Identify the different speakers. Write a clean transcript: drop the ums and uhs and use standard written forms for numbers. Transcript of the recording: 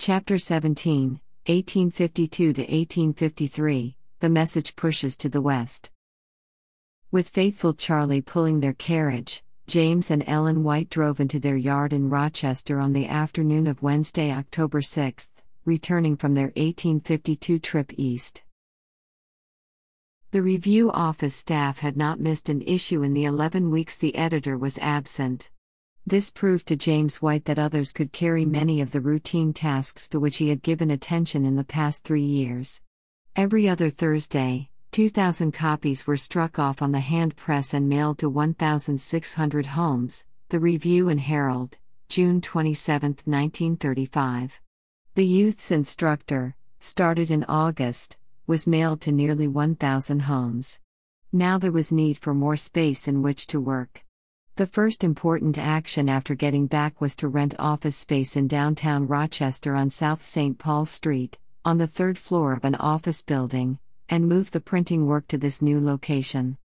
Speaker 1: Chapter 17, 1852 to 1853, The Message Pushes to the West. With faithful Charlie pulling their carriage, James and Ellen White drove into their yard in Rochester on the afternoon of Wednesday, October 6, returning from their 1852 trip east. The review office staff had not missed an issue in the 11 weeks the editor was absent. This proved to James White that others could carry many of the routine tasks to which he had given attention in the past 3 years. Every other Thursday, 2,000 copies were struck off on the hand press and mailed to 1,600 homes, the Review and Herald, June 27, 1935. The Youth's Instructor, started in August, was mailed to nearly 1,000 homes. Now there was need for more space in which to work. The first important action after getting back was to rent office space in downtown Rochester on South St. Paul Street, on the third floor of an office building, and move the printing work to this new location.